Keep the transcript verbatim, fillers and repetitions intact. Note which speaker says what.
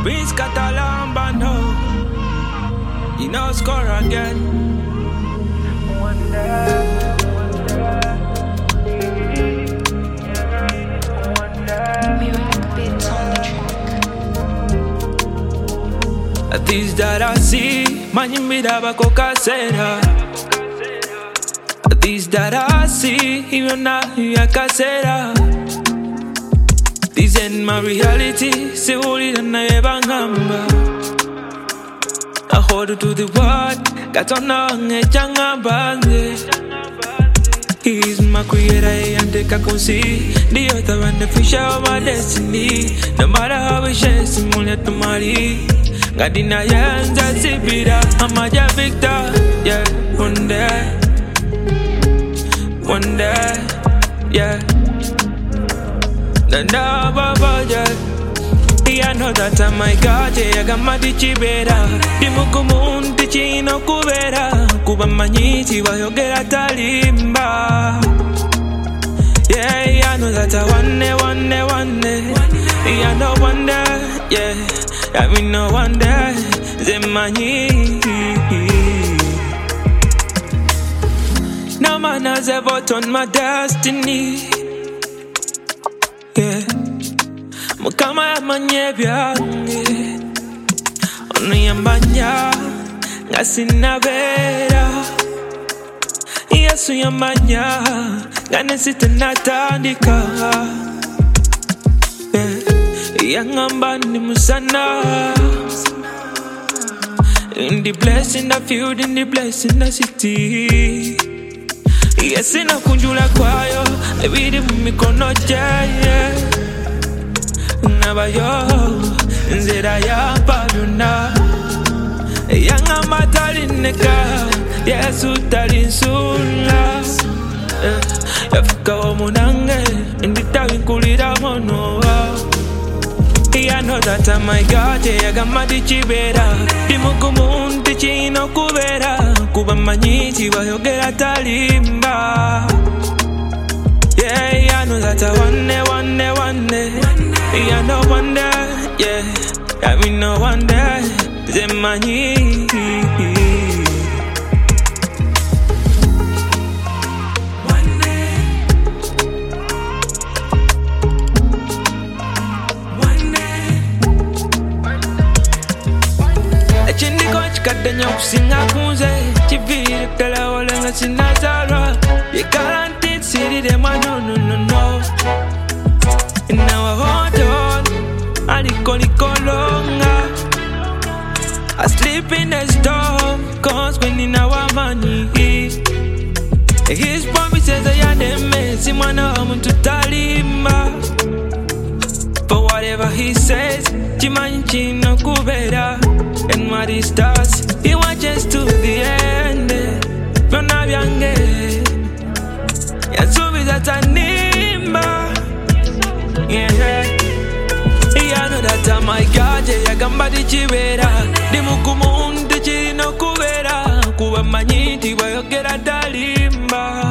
Speaker 1: Prince Catalan Bando, you know score again. These that I see, manimida bako kasera. These that I see, even now ya kasera. This ain't my reality, se uli na ebangamba. I hold to the word, got on nge changa bange. He's my creator and take a conceit. The author and the fisher of my destiny. No matter how we share, simulate to marry. God in a hands and Sibira, I'm a victor. Yeah, one day, one day, yeah. The Baba, yeah. I know that I'm my God, yeah. I got my dichibera. Dimukumun, Tichino Kubera. Kuba Maniti, while you get a talimba. Yeah, I know that I one day, one day, one day. I know one day, yeah. I mean, no one day, Zemani. No man has ever turned my destiny. Yeah. Mukama ya manyebya. Onu yambanya. Ngasina vera. Yesu yambanya. Gane sita natandika. Yeah. Yangamba ni musana. In the blessing I feel, in the blessing I city. Yes, in a kunjula kwayo, I read it mikono jaya. Naba yo, nzera ya pavuna. Yangamba talineka, Yesu talinsula. Yafika omunange, indita winkulira mono. I know that I'm my God, yeah, I got my dichibera. Dimukumun, Tichino Kubera. Kuba Maniti, while you get a talimba. Yeah, I know that I one day, one day, one day. I know one day, yeah. I mean, no one day, Zemani. Chindi coach kadenya kusinga kunze chiviri kala wala nga sinazarwa. You guaranteed city dem a no no no no. Now I hold on, aliko liko longa. I sleep in the storm, cause when in our money. His promises are yandeme, simwana omuntu talimba. For whatever he says, chimanchi no kubera. And what he starts, he watches to the end. Yona byange, yasubiza tanimba. Yeah, I know that I'm my God, yeah. I got my dichibera. Dimukumun, Tichino Kubera. Kuba Maniti, while you get a talimba.